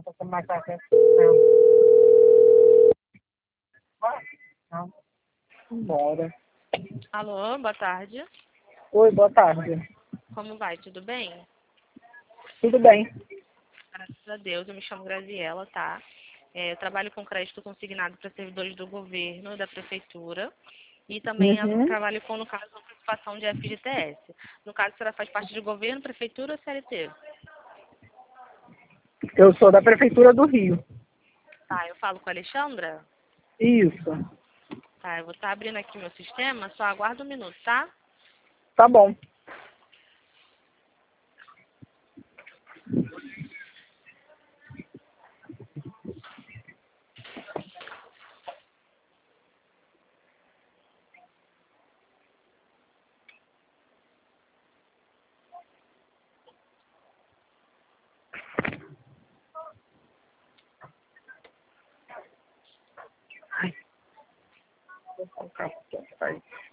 não tô mais fácil. Não. Bora. Alô, boa tarde. Oi, boa tarde. Como vai? Tudo bem? Tudo bem? Graças a Deus, eu me chamo Graziela, tá? Eu trabalho com crédito consignado para servidores do governo, da prefeitura, e também Uhum. trabalho com, no caso, a participação de FGTS. No caso, a senhora faz parte de governo, prefeitura ou CLT? Eu sou da Prefeitura do Rio. Tá, eu falo com a Alexandra? Isso. Tá, eu vou estar abrindo aqui meu sistema, só aguarda um minuto, tá? Tá bom. Ai. Vou colocar aqui atrás.